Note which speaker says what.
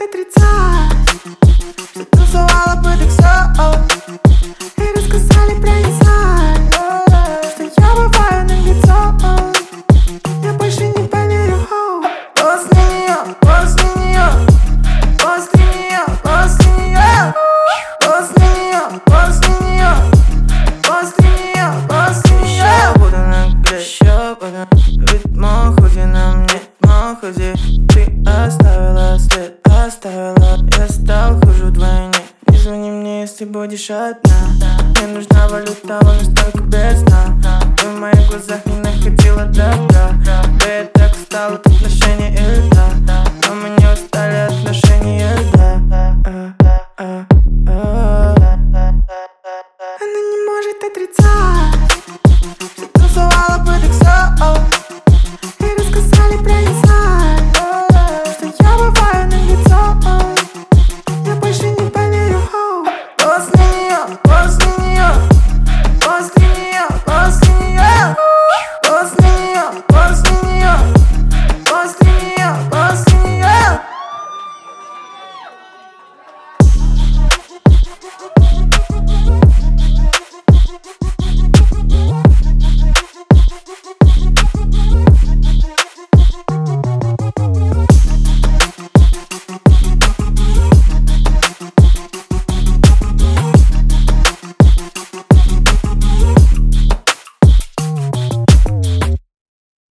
Speaker 1: отрицать, что танцевала под XO и рассказали про инсайт, что я бываю наглецо. Я больше не поверю. После нее, после нее, после нее, после нее, после нее, после нее, после нее, после нее. Еще буду наглеть, еще буду ведь моходи на мне, моходи. Ты оставила след, оставила. Я стал хуже вдвойне. Не звони мне, если будешь одна. Мне нужна валюта, она настолько бедна. Ты в моих глазах не находила добра. Да я так устал от отношений.